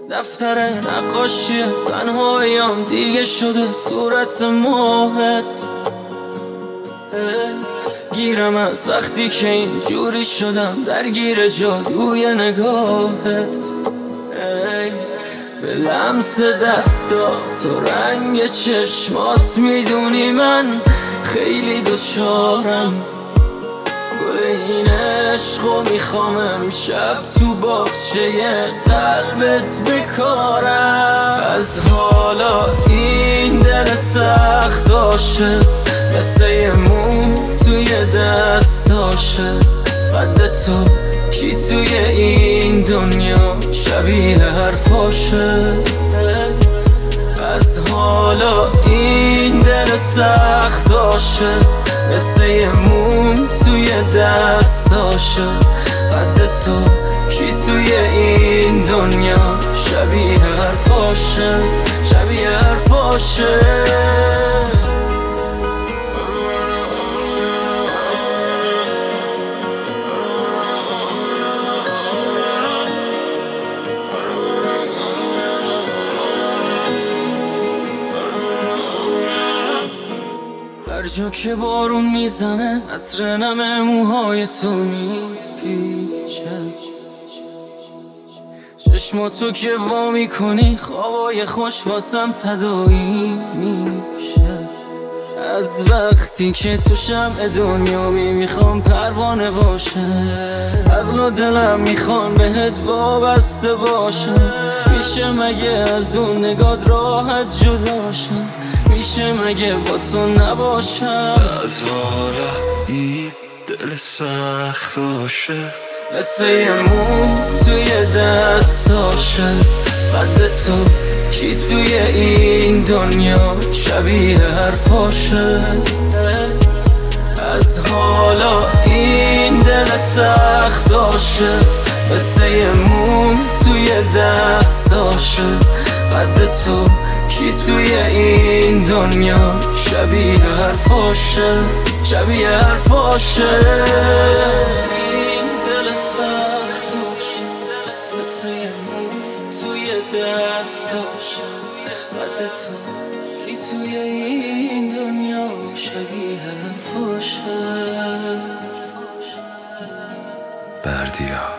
دفتر نقاشی تنهاییام دیگه شده صورت ماهت. گیرم از وقتی که اینجوری شدم درگیر جادوی نگاهت. به لمس دستات و رنگ چشمات میدونی من خیلی دوچارم. گل این عشقو میخوام امشب تو باغچه قلبت بکارم. از حالا این دل سخت عاشق مثل یه مو توی دستاشه. قد تو کی توی این دنیا شبیه حرفاشه. از حالا این دل سخت عاشق مثل یه موم توی دستاشه. قد تو کی توی این دنیا شبیه حرفاشه، شبیه حرفاشه. هر جا که بارون میزنه عطر نم موهای تو میپیچه. چشماتو که وا میکنی خوابای خوش واسم تداعی میشه. از وقتی که تو شمع دنیا میخوام پروانه باشه. عقل و دلم میخوان بهت وابسته باشه. میشه مگه از اون نگات راحت جدا شم؟ میشه مگه با تو نباشم؟ از حالا این دل سخت عاشق مثل یه مو توی دستاشه. قد تو کی توی این دنیا شبیه حرفاشه. از حالا این دل سخت عاشق مثل یه موم توی دستاشه. قد تو کی توی این دنیا شبیه حرفاشه، شبیه حرفاشه. این دل سخت عاشق مثل یه موم توی دستاشه. قد تو کی توی این دنیا شبیه حرفاشه. بردیا